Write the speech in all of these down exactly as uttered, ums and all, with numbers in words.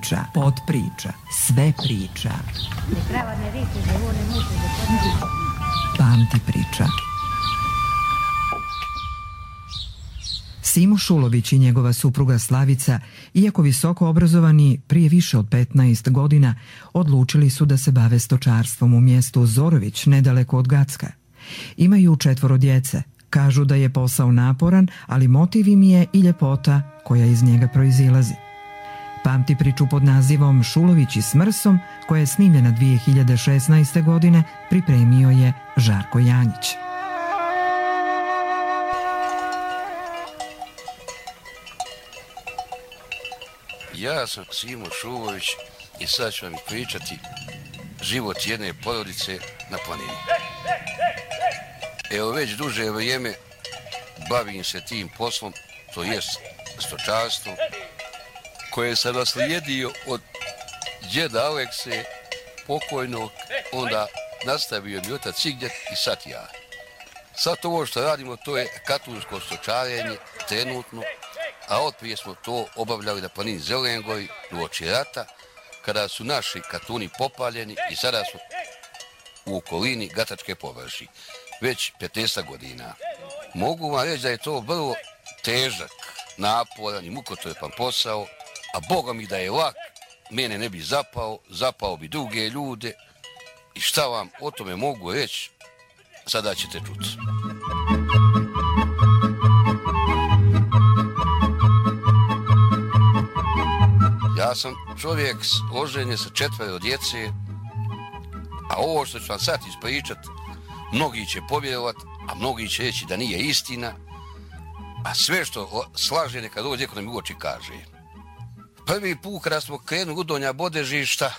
priča, podpriča, sve priča. Pamti priča. Simo Šulović i njegova supruga Slavica, iako visoko obrazovani, prije više od petnaest godina, odlučili su da se bave stočarstvom u mjestu Zorović, nedaleko od Gacka. Imaju četvoro djece. Kažu da je posao naporan, ali motiv im je i ljepota koja iz njega proizilazi. Pamti priču pod nazivom Šulović i s Mrsom, koja je snimljena dvije hiljade šesnaeste. godine, pripremio je Žarko Janjić. Ja sam Simo Šulović i sad ću vam pričati život jedne porodice na planini. Evo već duže vrijeme bavim se tim poslom, to jest stočarstvom, koje sam naslijedio od djeda Alekse, pokojnog, onda nastavio mi otac Sigdjet i sad ja. Sad ovo što radimo, to je katunsko stočarenje, trenutno, a otprije smo to obavljali na planini Zelengori uoči rata, kada su naši katuni popaljeni i sada smo u okolini Gatačke površi, već petnaest godina. Mogu vam reći da je to vrlo težak, naporan i mukotrpan posao, a Boga mi da je lak, mene ne bi zapao, zapao bi druge ljude i šta vam o tome mogu reći, sada ćete čuti. Ja sam čovjek oženjen sa četvero djece, a ovo što ću vam sad ispričat, mnogi će povjerovat, a mnogi će reći da nije istina, a sve što slaže neka dođe ko nam u oči kaže. Prvi put kada smo krenuli u Donja Bodežišta,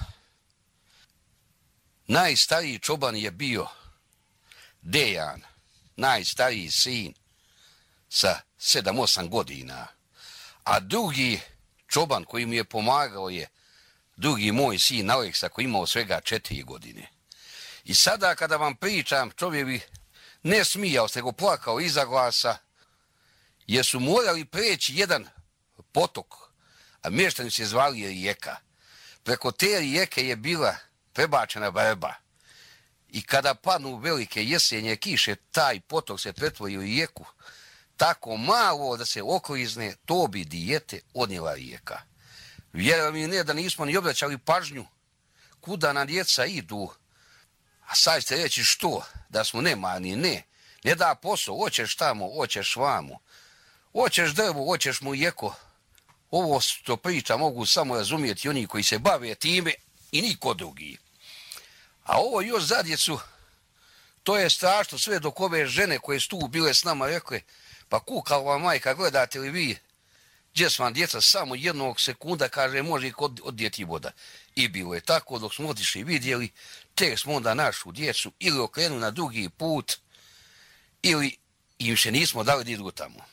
najstariji čoban je bio Dejan, najstariji sin sa sedam osam godina, a drugi čoban koji mi je pomagao je drugi moj sin Aleksa koji imao svega četiri godine. I sada kada vam pričam, čovjek bi ne smijao se, nego plakao iza glasa, jer su morali preći jedan potok, a mještani se zvali rijeka. Preko te rijeke je bila prebačena vrba. I kada padnu velike jesenje kiše, taj potok se pretvori u rijeku, tako malo da se oklizne, to bi dijete odnijela rijeka. Vjerujem mi ne da nismo ni obraćali pažnju kuda nam djeca idu, a sad ćete reći što, da smo nemarni, ne. Ne da posao, hoćeš tamo, hoćeš vamo, hoćeš drvo, hoćeš mu jeko. Ovo što priča mogu samo razumjeti oni koji se bave time i niko drugi. A ovo još za djecu, to je strašno, sve dok ove žene koje su tu bile s nama rekle, pa kukala majka, gledate li vi, gdje su vam djeca, samo jednog sekunda, kaže, može ih odjeti voda. I bilo je tako, dok smo otišli i vidjeli, tek smo onda našu djecu ili okrenuli na drugi put, ili im še nismo dali da idu tamo.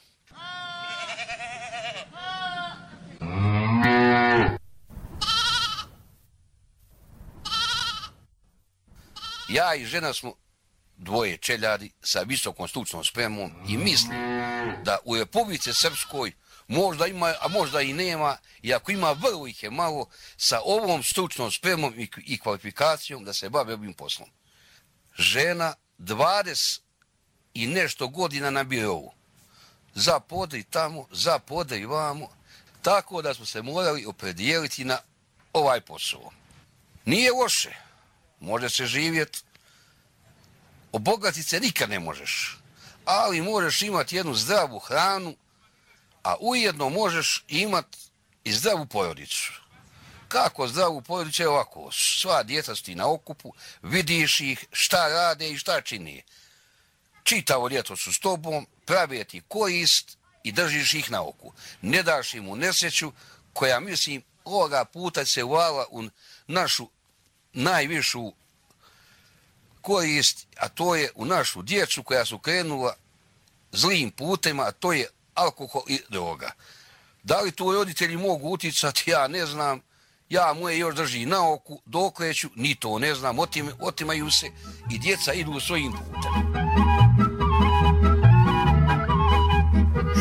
Ja i žena smo dvoje čeljadi sa visokom stručnom spremom i mislim da u Republici Srpskoj možda ima, a možda i nema, i ako ima vrlo ih je malo, sa ovom stručnom spremom i, i kvalifikacijom da se bave ovim poslom. Žena dvadeset i nešto godina na birovu. Za podri tamo, za podri vamo, tako da smo se morali opredijeliti na ovaj posao. Nije loše, može se živjeti, obogatiti se nikad ne možeš, ali možeš imati jednu zdravu hranu, a ujedno možeš imati i zdravu porodicu. Kako zdravu porodicu je ovako, sva djeca su ti na okupu, vidiš ih šta rade i šta čini. Čitavo ljeto su s tobom, prave ti korist i držiš ih na oku. Ne daš im u nesreću koja, mislim, ovoga puta se uvala u našu najvišu korist, a to je u našu djecu koja su krenula zlim putima, a to je alkohol i droga. Da li tu roditelji mogu uticati, ja ne znam. Ja moje još drži na oku, dokleću, ni to ne znam, otim, otimaju se i djeca idu svojim putem. Što se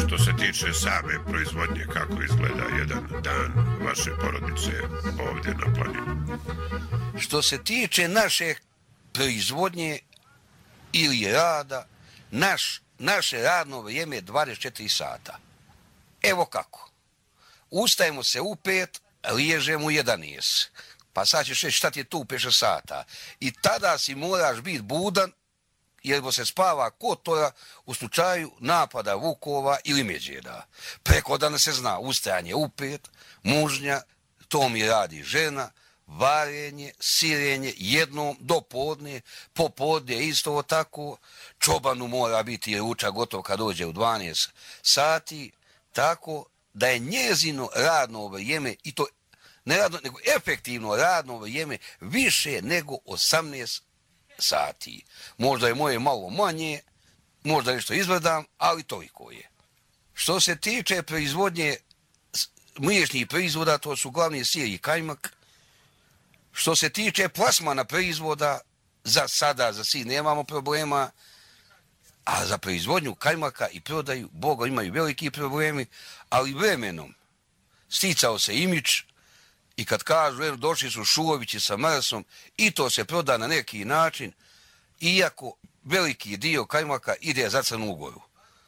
tiče same proizvodnje, kako izgleda jedan dan vaše porodice ovdje na planini? Što se tiče naše proizvodnje ili rada, naš, naše radno vrijeme je dvadeset četiri sata. Evo kako. Ustajemo se u pet, liježemo u jedanaest. Pa sad ćeš reći šta ti je tu pet šest sata. I tada si moraš biti budan, jer se spava kotora u slučaju napada vukova ili medvjeda. Preko dana se zna ustajanje u pet, mužnja, to mi radi žena, varenje, sirenje jednom do podne, popodne isto tako, čobanu mora biti ručak gotov kad dođe u dvanaest sati, tako da je njezino radno vrijeme, i to ne radno, nego efektivno radno vrijeme više nego osamnaest sati. Možda je moje malo manje, možda nešto izgledam, ali toliko je. Što se tiče proizvodnje mliječnih proizvoda, to su glavni sir i kajmak. Što se tiče plasmana proizvoda, za sada, za sir nemamo problema, a za proizvodnju kajmaka i prodaju, Boga, imaju veliki problemi, ali vremenom sticao se imidž i kad kažu, došli su Šulovići sa Marsom, i to se proda na neki način, iako veliki dio kajmaka ide za Crnu Goru.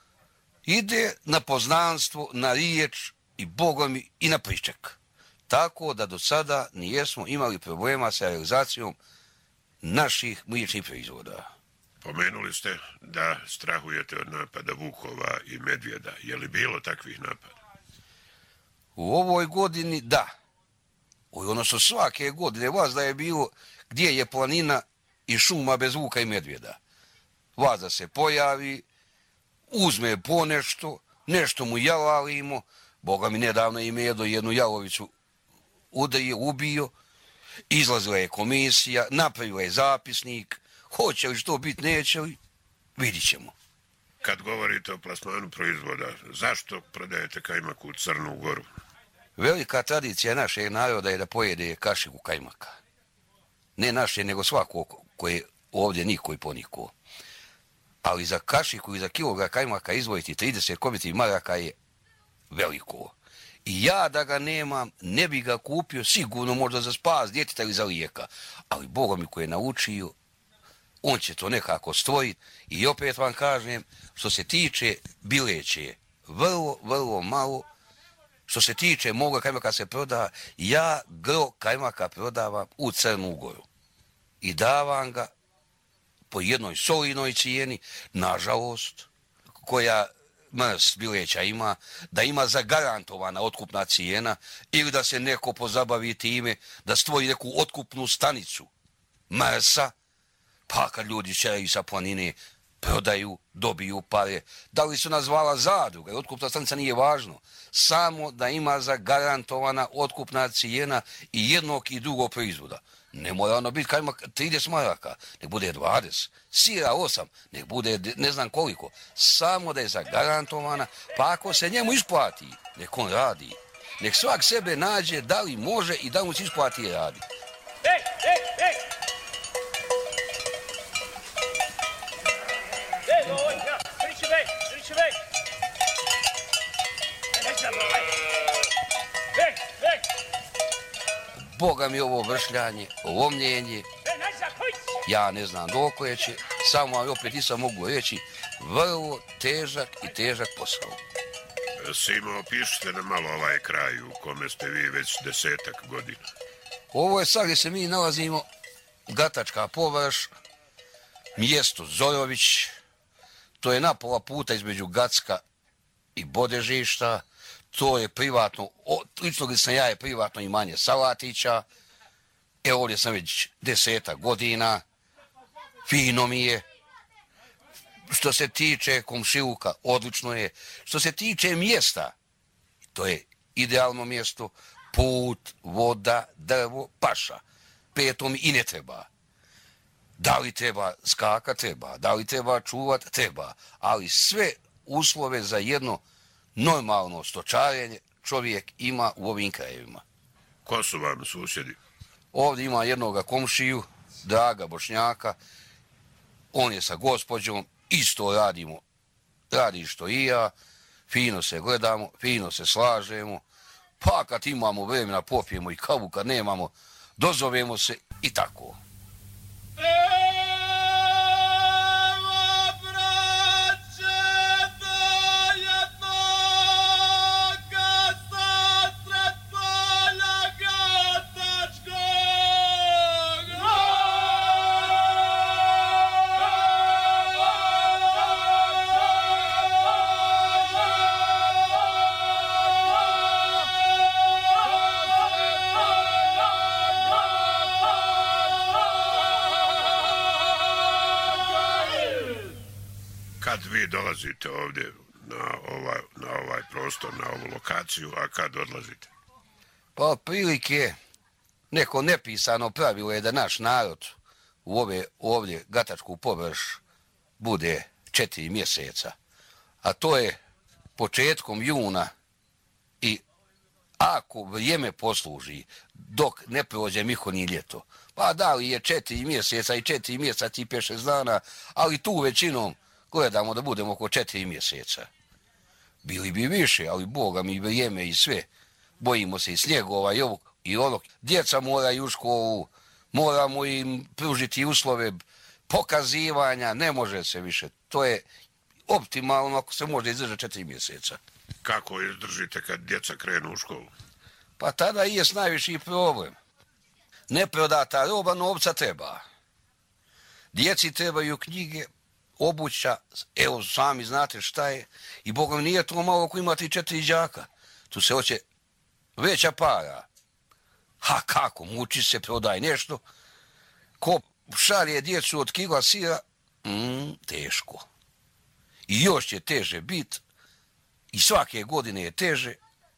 Ide na poznanstvo, na riječ i Boga mi i na pričak. Tako da do sada nijesmo imali problema sa realizacijom naših mliječnih proizvoda. Pomenuli ste da strahujete od napada vukova i medvjeda. Je li bilo takvih napada? U ovoj godini da. Odnosno svake godine vas da je bilo gdje je planina i šuma bez vuka i medvjeda. Vas da se pojavi, uzme ponešto, nešto mu jalalimo, Boga mi nedavno ime jedo jednu jalovicu udaje, ubio, izlazila je komisija, napravila je zapisnik, hoće li što biti, neće li, vidit ćemo. Kad govorite o plasmanu proizvoda, zašto prodajete kajmak u Crnu Goru? Velika tradicija našeg naroda je da pojede kašiku kajmaka. Ne naše, nego svako koje ovdje niko i poniko. Ali za kašiku i za kilogram kajmaka izvojiti trideset komitih maraka je veliko. I ja da ga nemam, ne bi ga kupio sigurno možda za spas djeteta ili za lijeka. Ali Boga mi koji je naučio, on će to nekako stvoriti. I opet vam kažem, što se tiče bileće, vrlo, vrlo malo. Što se tiče moga kajmaka se proda, ja gro kajmaka prodavam u Crnu Goru. I davam ga po jednoj solidnoj cijeni, nažalost, koja Mrs bileća ima, da ima zagarantovana otkupna cijena ili da se neko pozabavi time da stvori neku otkupnu stanicu Mrsa, pa kad ljudi čeraju sa planine prodaju, dobiju pare. Da li su nazvala zadruga, otkupna stanica nije važno. Samo da ima zagarantovana otkupna cijena i jednog i drugog proizvoda. Ne mora ono biti kajmak trideset maraka, nek bude dvadeset, sira osam, nek bude ne znam koliko. Samo da je zagarantovana, pa ako se njemu isplati, nek on radi. Nek svak sebe nađe da li može i da mu se isplati i radi. Ej, ej, ej! Ej, ovaj, ja, priči vej, priči vej! Ej, nećam ovaj! Ej, ej! Boga mi ovo vršljanje, lomljenje, ja ne znam doko je će, samo vam opet nisam mogu reći, vrlo težak i težak posao. Simo, opišite nam malo ovaj kraj u kome ste vi već desetak godina. Ovo je sad gdje se mi nalazimo, Gatačka površ, mjesto Zorović, to je na pola puta između Gacka i Bodežišta, to je privatno, lično gdje sam ja je privatno imanje Salatića, evo ovdje sam već desetak godina, fino mi je. Što se tiče komšiluka, odlično je. Što se tiče mjesta, to je idealno mjesto, put, voda, drvo, paša. Petom i ne treba. Da li treba skaka, treba. Da li treba čuvat, treba. Ali sve uslove za jedno normalno stočarenje čovjek ima u ovim krajevima. Ko su vam susjedi? Ovdje ima jednoga komšiju, Draga Bošnjaka. On je sa gospođom, isto radimo, radi što i ja. fino se gledamo, fino se slažemo, pa kad imamo vremena popijemo i kavu, kad nemamo, dozovemo se i tako. Kad vi dolazite ovdje na ovaj, na ovaj prostor, na ovu lokaciju, a kad odlazite? Pa prilike neko nepisano pravilo je da naš narod u ove ovdje Gatačku površ bude četiri mjeseca, a to je početkom juna i ako vrijeme posluži dok ne prođe Mihoni ljeto. Pa da li je četiri mjeseca i četiri mjeseca i pet šest dana, ali tu većinom gledamo da budemo oko četiri mjeseca. Bili bi više, ali Boga mi vrijeme i sve. Bojimo se i snjegova i ovog i onog. Djeca moraju u školu, moramo im pružiti uslove pokazivanja, ne može se više. To je optimalno ako se može izdržati četiri mjeseca. Kako izdržite kad djeca krenu u školu? Pa tada i je najviši problem. Neprodata roba, novca treba. Djeci trebaju knjige, obuća, evo sami znate šta je, i Boga mi nije to malo ako imate četiri đaka. Tu se hoće veća para. Ha kako, muči se, prodaj nešto. Ko šalje djecu od kila sira, mm, teško. I još će teže biti, i svake godine je teže,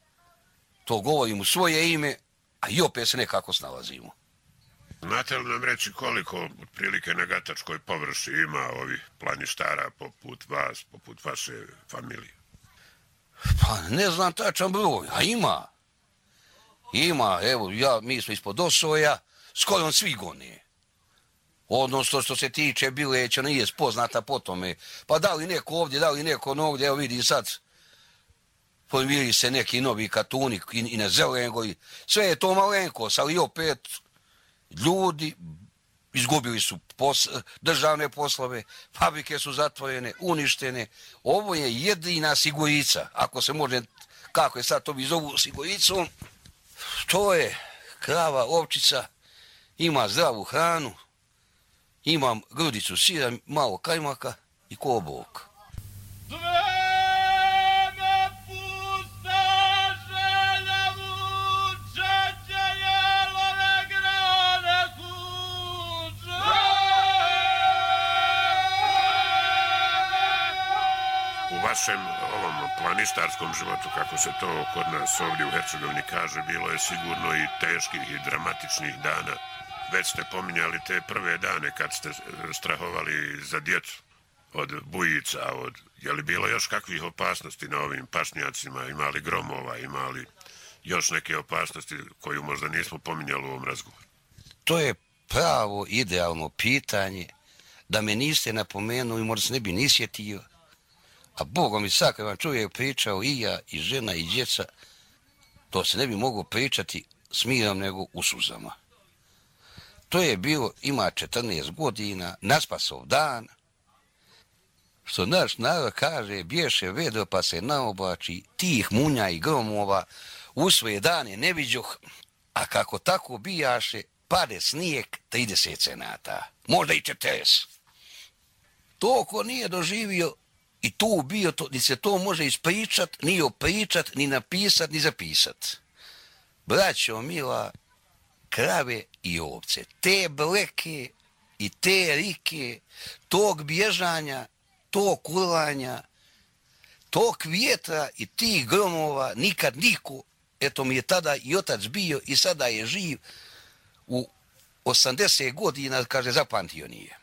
to govorim u svoje ime, a i opet se nekako snalazimo. Znate li nam reći koliko otprilike na Gatačkoj površi ima ovih planištara poput vas, poput vaše familije? Pa ne znam tačan broj, a ima. Ima, evo, ja, mi smo ispod Osoja, skoro svi gone. Odnosno što se tiče Bileća nije spoznata po tome. Pa da li neko ovdje, da li neko ovdje, evo vidi sad, pojavili se neki novi katuni i, i na Zelengoj. Sve je to malenkost, ali opet ljudi izgubili su pos, državne poslove, fabrike su zatvorene, uništene. Ovo je jedina sigurica, ako se može, kako je sad to bi zovu siguricom, to je krava, ovčica, ima zdravu hranu, imam grudicu sira, malo kajmaka i kobok. U vašem ovom planištarskom životu, kako se to kod nas ovdje u Hercegovini kaže, bilo je sigurno i teških i dramatičnih dana. Već ste pominjali te prve dane kad ste strahovali za djecu od bujica, od... je li bilo još kakvih opasnosti na ovim pašnjacima, imali gromova, imali još neke opasnosti koju možda nismo pominjali u ovom razgovoru? To je pravo idealno pitanje, da me niste napomenuli, možda se ne bi ni sjetio. A Boga mi sad kad vam čovjek pričao i ja, i žena, i djeca, to se ne bi moglo pričati s mirom nego u suzama. To je bilo, ima četrnaest godina, naspasov dan, što naš narod kaže, bješe vedro pa se naoblači, tih munja i gromova, u svoje dane ne viđoh, a kako tako bijaše, pade snijeg trideset cenata, možda i četrdeset. To ko nije doživio i tu bio, to, ni se to može ispričat, ni opričat, ni napisat, ni zapisat. Braćo mila, krave i ovce, te bleke i te rike, tog bježanja, tog kurlanja, tog vjetra i tih gromova nikad niko, eto mi je tada i otac bio i sada je živ, u osamdeset godina, kaže, zapamtio nije.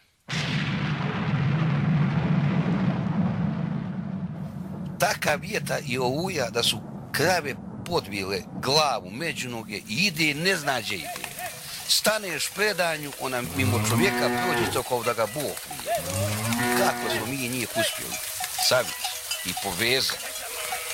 Takav vjetar i oluja da su krave podvile glavu među noge i ide, ne zna gdje ide. Staneš predanju, ona mimo čovjeka prođe to kao da ga Bog nije. Kako smo mi njih uspjeli saviti i povezati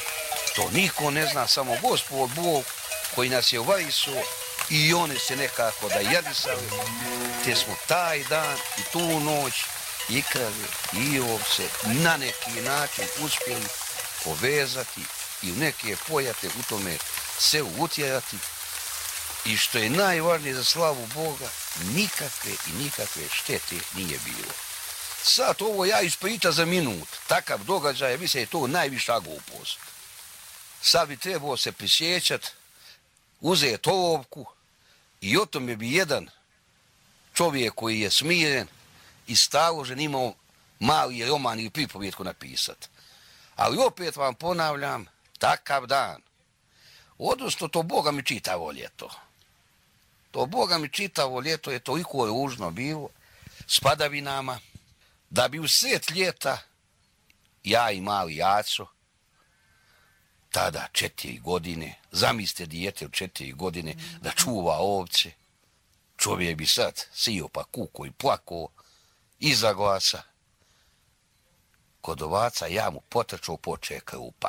To niko ne zna, samo Gospod Bog koji nas je uvariso i one se nekako da jadisali, te smo taj dan i tu noć i krave i ovce na neki način uspjeli povezati i u neke pojate u tome se utjerati. I što je najvažnije za slavu Boga, nikakve i nikakve štete nije bilo. Sad ovo ja ispričam za minut, takav događaj, mislim je to najviša glupost. Sad bi trebao se prisjećati, uzeti olovku i o tome bi jedan čovjek koji je smiren i staložen imao mali roman ili pripovjetku napisati. Ali opet vam ponavljam, takav dan, odnosno to Boga mi čitavo ljeto. To Boga mi čitavo ljeto je toliko ružno bilo s padavinama, da bi u sred ljeta ja i mali Jaco, tada četiri godine, zamislite dijete od četiri godine da čuva ovce, čovjek bi sad sio pa kuko i plako iza glasa. Kod ovaca ja mu potrčao poče krupa.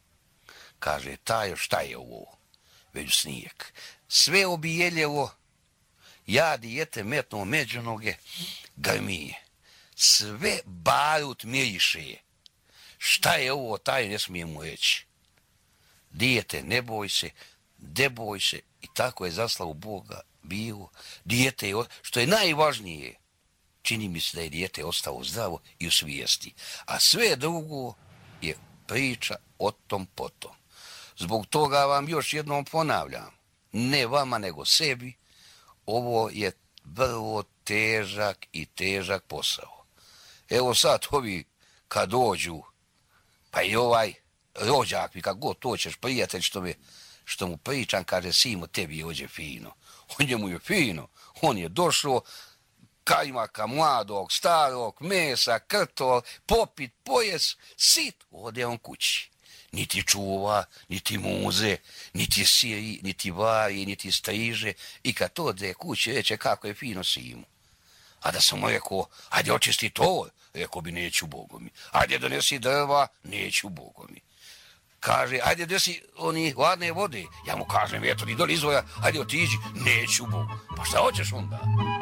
Kaže, Tajo, šta je ovo? Već snijeg. Sve obijeljelo, ja dijete metno među noge, grmije. Sve barut miriše. Šta je ovo, Tajo, ne smije mu reći. Dijete, ne boj se, ne boj se. I tako je za slavu Boga bilo. Dijete je, što je najvažnije, čini mi se da je dijete ostalo zdravo i u svijesti. A sve drugo je priča o tom potom. Zbog toga vam još jednom ponavljam, ne vama nego sebi, ovo je vrlo težak i težak posao. Evo sad ovi kad dođu, pa i ovaj rođak mi, kako god to ćeš, prijatelj što, me, što mu pričam, kaže, Simo, tebi je ođe fino. On njemu je fino, on je došao, kajmaka mladog, starog, mesa, krtol, popit, pojes, sit, ode on kući. Niti čuva, niti muze, niti siri, niti vari, niti striže. I kad to ode kući, reče kako je fino Simu. A da sam mu rekao, ajde očisti to, rekao bi neću Bogomi. Ajde donesi drva, neću Bogomi. Kaže, ajde donesi oni hladne vode. Ja mu kažem, eto ni doli izvora, ajde otiđi, neću Bogu. Pa šta hoćeš onda?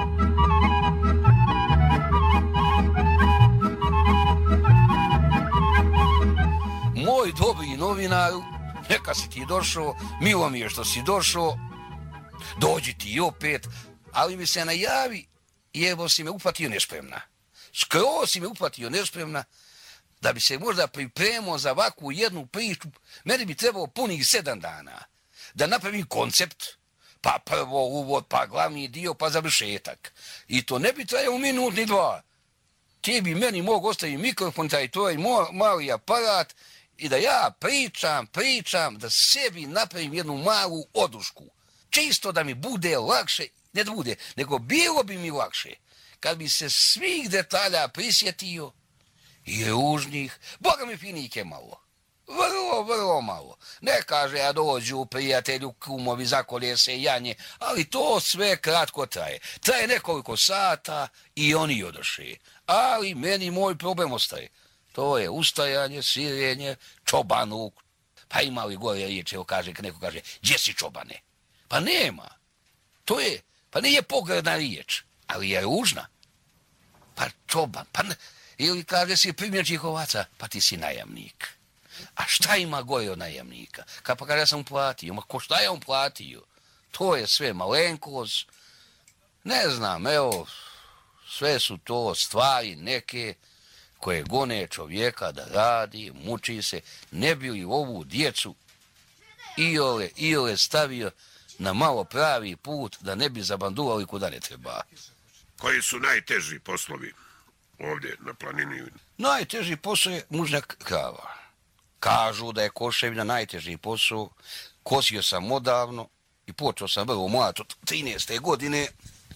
Moj dobri novinaru, neka si ti došao, milo mi je što si došao, dođi ti opet, ali mi se najavi, jer si me upatio nespremna. Skoro si me upatio nespremna, da bi se možda pripremao za ovakvu jednu priču, meni bi trebalo punih sedam dana, da napravim koncept, pa prvo uvod, pa glavni dio, pa završetak. I to ne bi trajalo minut ni dva. Ti bi meni mogu ostaviti mikrofon, taj tvoj mali aparat, i da ja pričam, pričam, da sebi napravim jednu malu odušku. Čisto da mi bude lakše, ne da bude, nego bilo bi mi lakše, kad bi se svih detalja prisjetio, i ružnih, Boga mi finike malo. Vrlo, vrlo malo. Ne kaže, ja dođu prijatelju, kumovi, zakolje se janje, ali to sve kratko traje. Traje nekoliko sata i oni odoše. Ali meni moj problem ostaje. To je ustajanje, sirenje, čobanuk. Pa ima li gore riječ, evo kaže, neko kaže, gdje si čobane? Pa nema. To je, pa nije pogredna riječ, ali je ružna. Pa čoban, pa ne. Ili kaže si primjerčih ovaca, pa ti si najamnik. A šta ima gore od najamnika? Kad pa kaže ja sam platio, ma ko šta je on platio? To je sve malenkost. Ne znam, evo, sve su to stvari neke koje gone čovjeka da radi, muči se, ne bi li ovu djecu iole, iole stavio na malo pravi put da ne bi zabanduvali kuda ne treba. Koji su najteži poslovi ovdje na planini? Najteži posao je mužnjak krava. Kažu da je koševina najteži posao. Kosio sam odavno i počeo sam vrlo mlad od trinaeste godine.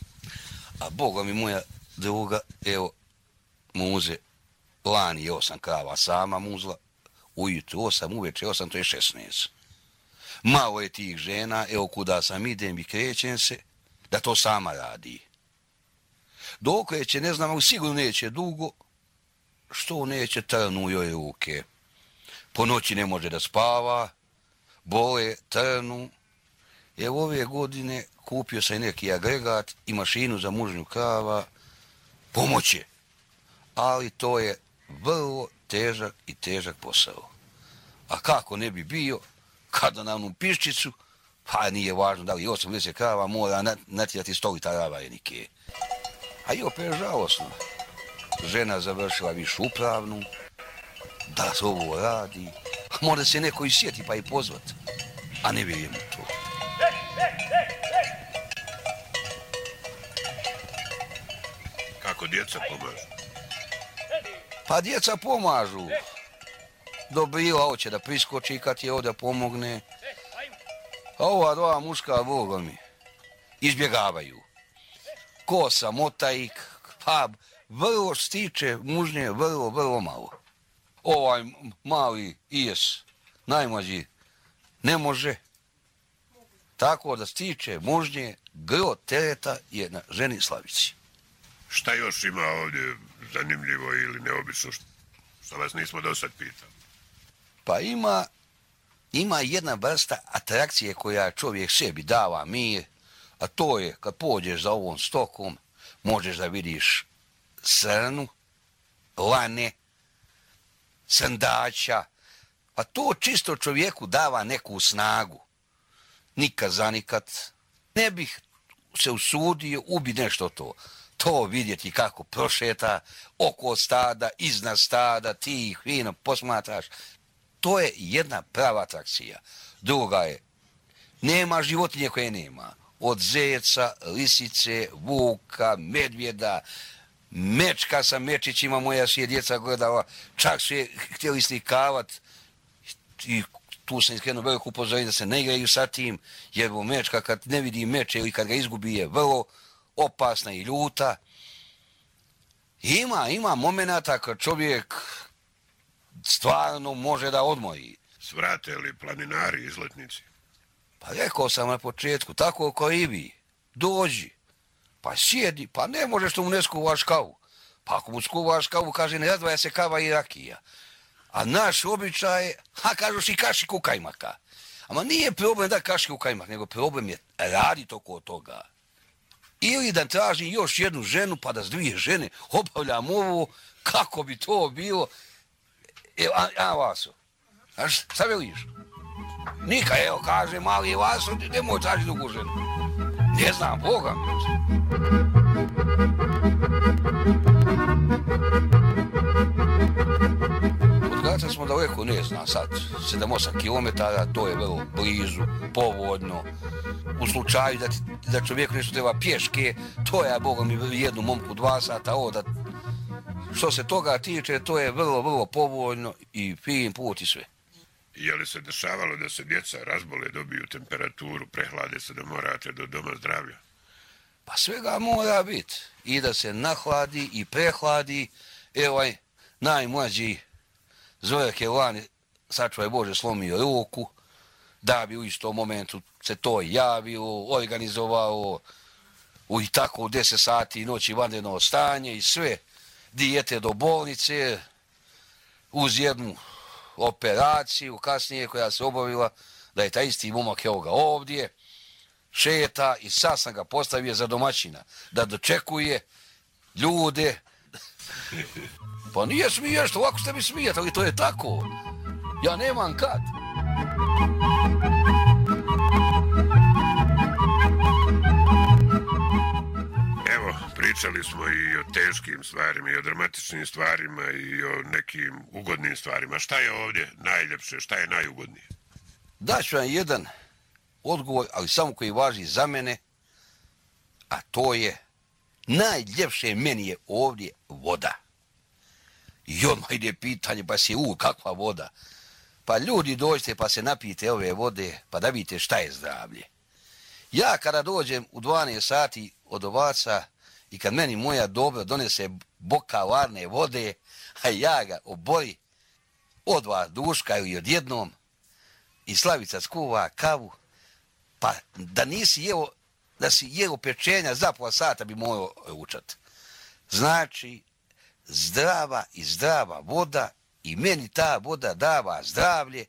A Boga mi moja druga, evo, muze, lani je osam krava sama muzla, ujutru osam, uveče osam, to je šesnaest. Malo je tih žena, evo kuda sam idem i krećem se, da to sama radi. Dok će, ne znam, ali sigurno neće dugo, što neće trnu joj ruke. po noći ne može da spava, bole, trnu. Evo ove godine kupio sam neki agregat i mašinu za mužnju krava, pomoće. Ali to je vrlo težak i težak posao. A kako ne bi bio, kada na onu piščicu, pa nije važno da li osamdeset krava mora natjerati sto litara varenike. A i opet žalosno. Žena završila višu upravnu, da se ovo radi, a mora se neko i sjeti pa i pozvat, a ne vjerujem u to. Kako djeca pomažu? Pa djeca pomažu. Dobrila hoće da priskoči kad je ovdje pomogne. A ova dva muška, boga mi, izbjegavaju. Kosa, motajik, pa vrlo stiče mužnje, vrlo, vrlo malo. Ovaj mali Ijes, najmlađi, ne može. Tako da stiče mužnje, gro tereta je na ženi Slavici. Šta još ima ovdje zanimljivo ili neobično što vas nismo do sad pitali? Pa ima, ima jedna vrsta atrakcije koja čovjek sebi dava mir, a to je kad pođeš za ovom stokom, možeš da vidiš srnu, lane, srndaća, a to čisto čovjeku dava neku snagu. Nikad zanikad ne bih se usudio ubi nešto to. To vidjeti kako prošeta oko stada, iznad stada, ti ih fino posmatraš. To je jedna prava atrakcija. Druga je, nema životinje koje nema. Od zeca, lisice, vuka, medvjeda, mečka sa mečićima, moja si je djeca gledala, čak su je htjeli slikavat i tu sam iskrenuo veliko upozorenje da se ne igraju sa tim, jer mečka kad ne vidi meče ili kad ga izgubi je vrlo opasna i ljuta. Ima, ima momenata kad čovjek stvarno može da odmoji. Svrate li planinari izletnici? Pa rekao sam na početku, tako kao i vi. Dođi, pa sjedi, pa ne možeš što mu ne skuvaš kavu. Pa ako mu skuvaš kavu, kaže ne razdvaja se kava i rakija. A naš običaj je, ha kažeš i kašiku kajmaka. Ama nije problem da kašiku kajmak, nego problem je raditi oko toga. Ili da tražim još jednu ženu, pa da s dvije žene obavljam ovo, kako bi to bilo. Evo, a, a Vaso, znaš, šta veliš? Nika, evo, kaže mali Vaso, nemoj tražiti drugu ženu. Ne znam, Boga mi. Od Graca smo daleko, ne znam, sad, sedam osam kilometara, to je vrlo blizu, povodno. U slučaju da, da čovjeku nešto treba pješke, to je, Boga mi, jednu momku dva sata, ovo da... Što se toga tiče, to je vrlo, vrlo povoljno i fin put i sve. Je li se dešavalo da se djeca razbole, dobiju temperaturu, prehlade se da morate do doma zdravlja? Pa svega mora biti. I da se nahladi i prehladi. Evo ovaj najmlađi Zorek je lani, sačuvaj Bože, slomio ruku, da bi u istom momentu se to javilo, organizovalo u i tako u deset sati noći vanredno stanje i sve. Dijete do bolnice, uz jednu operaciju kasnije koja se obavila, da je taj isti momak evo ga ovdje, šeta i sad sam ga postavio za domaćina, da dočekuje ljude. Pa nije smiješ, ovako ste mi smijete, ali to je tako. Ja nemam kad. Evo, pričali smo i o teškim stvarima, i o dramatičnim stvarima, i o nekim ugodnim stvarima. Šta je ovdje najljepše, šta je najugodnije? Daću vam jedan odgovor, ali samo koji važi za mene, a to je najljepše meni je ovdje voda. I odmah ide pitanje, pa si u, kakva voda? Pa ljudi dođite pa se napijete ove vode, pa da vidite šta je zdravlje. Ja kada dođem u dvanaest sati od ovaca i kad meni moja dobra donese bokal varne vode, a ja ga oboji od dva duška ili odjednom i Slavica skuva kavu, pa da nisi jeo, da si jeo pečenja za pola sata bi morao ručat. Znači, zdrava i zdrava voda i meni ta voda dava zdravlje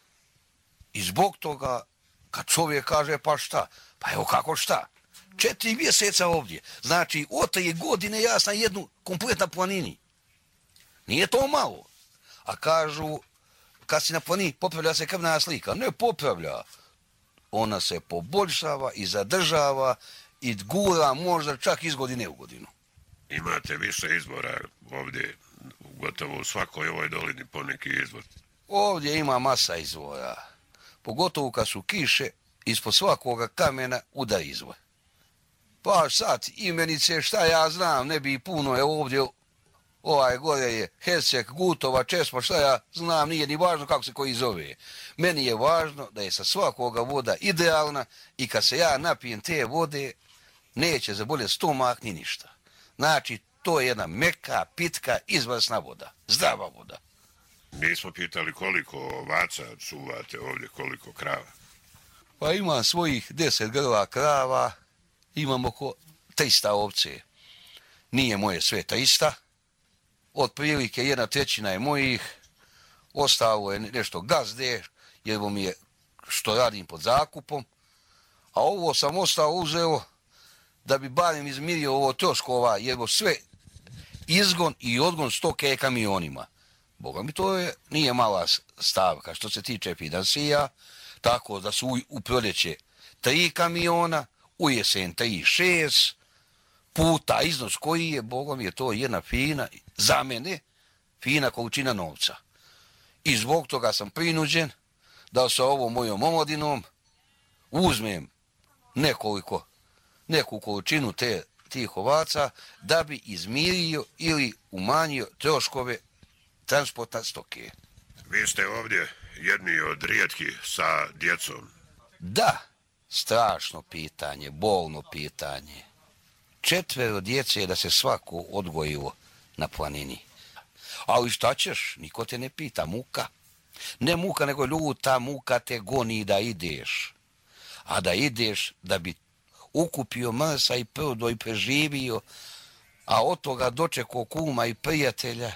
i zbog toga kad čovjek kaže pa šta, pa evo kako šta, četiri mjeseca ovdje, znači od te godine ja sam jednu kompletna planini. Nije to malo. A kažu, kad si na planini, popravlja se krvna slika. Ne popravlja. Ona se poboljšava i zadržava i gura možda čak iz godine u godinu. Imate više izvora ovdje, gotovo u svakoj ovoj dolini poneki izvor. Ovdje ima masa izvora. Pogotovo kad su kiše, ispod svakoga kamena udar izvor. Pa sad, imenice, šta ja znam, ne bi puno je ovdje, ovaj gore je Herceg, Gutova, Česma, šta ja znam, nije ni važno kako se koji zove. Meni je važno da je sa svakoga voda idealna i kad se ja napijem te vode, neće zaboljeti stomak ni ništa. Znači, to je jedna meka, pitka, izvrsna voda, zdrava voda. Nismo pitali koliko ovaca čuvate ovdje, koliko krava. Pa imam svojih deset grla krava, imam oko trista ovce. Nije moje sve trista. Otprilike jedna trećina je mojih, ostalo je nešto gazde, jer mi je što radim pod zakupom. A ovo sam ostao uzeo da bi barem izmirio ovo troškova, jer sve izgon i odgon stoke je kamionima. Boga mi to je, nije mala stavka što se tiče finansija, tako da su u, u proljeće tri kamiona, u jesen tri, šest, puta iznos koji je, Boga mi je to jedna fina, za mene, fina količina novca. I zbog toga sam prinuđen da sa ovom mojom omladinom uzmem nekoliko, neku količinu te, tih ovaca da bi izmirio ili umanjio troškove transporta stoke. Vi ste ovdje jedni od rijetkih sa djecom. Da, strašno pitanje, bolno pitanje. Četvero djece je da se svako odgojilo na planini. Ali šta ćeš, niko te ne pita, muka. Ne muka, nego ljuta muka te goni da ideš. A da ideš da bi ukupio mrsa i prdo i preživio, a od toga dočekao kuma i prijatelja,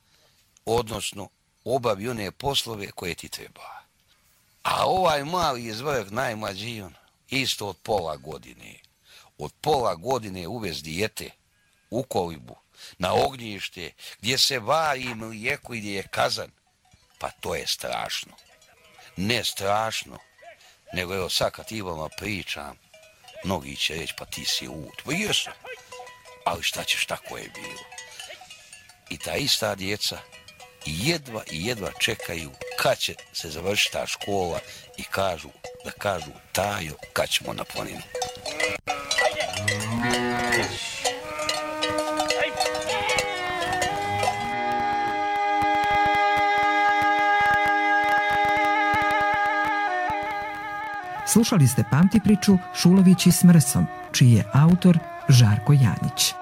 odnosno obavi one poslove koje ti treba. A ovaj mali izvrh, najmlađi on, isto od pola godine. Od pola godine uvez dijete u kolibu, na ognjište, gdje se vari mlijeko i gdje je kazan. Pa to je strašno. Ne strašno, nego evo sad kad ti vama pričam, mnogi će reći pa ti si lud. Pa jesam, ali šta ćeš, tako je bilo. I ta ista djeca jedva i jedva čekaju kad će se završiti ta škola i kažu, da kažu Tajo, kad ćemo na planinu. Slušali ste Pamti priču Šulović i s Mrsom, čiji je autor Žarko Janjić.